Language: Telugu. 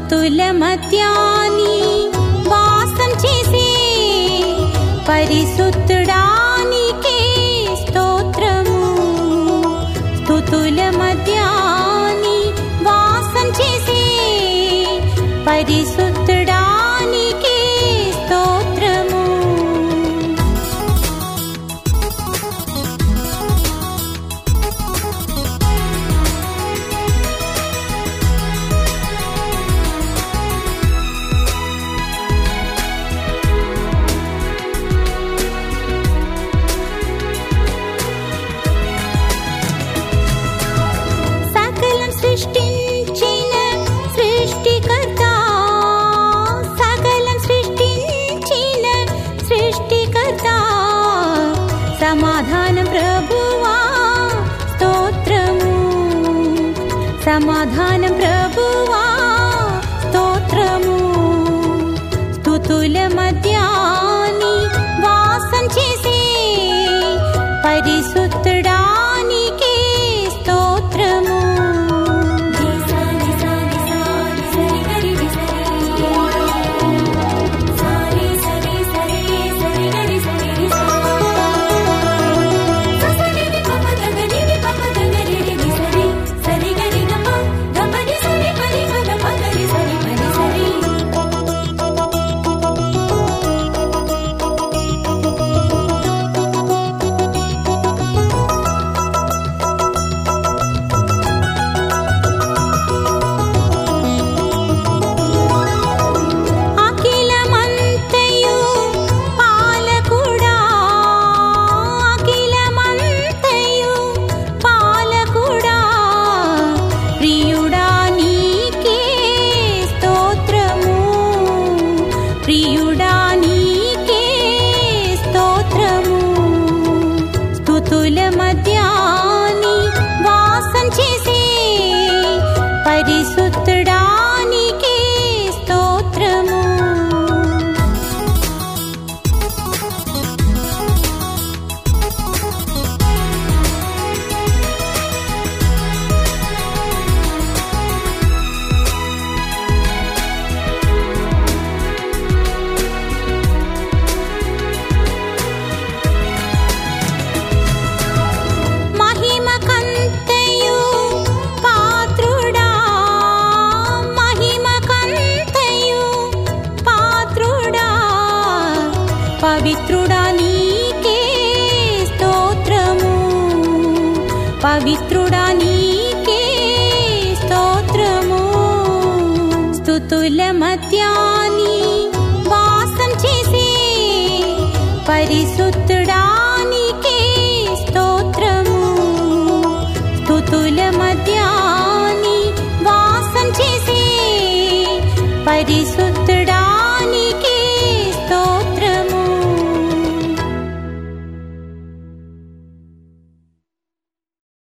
స్తుతుల మధ్యాని వాసం చేసే పరిశుద్ధుడానికే స్తోత్రము. స్తుతుల మధ్యాని వాసం చేసే పరిశుద్ధుడానికే స్తోత్రము. సృష్టించిన సృష్టికర్త, సకలం సృష్టించిన సృష్టికర్త, సమాధానం ప్రభువా స్తోత్రము. సమాధానం ప్రభువా స్తోత్రము. స్తుతుల మధ్యాని వాసం చేసే పరిశుద్ధుడానికే స్తోత్రము. స్తుతుల మధ్యాని వాసం చేసే పరిశుద్ధుడానికే స్తోత్రము. పవిత్రుడా నీకే స్తోత్రము. పవిత్రుడా నీకే స్తోత్రము. స్తుతుల మధ్యాని వాసం చేసే పరిశుద్ధ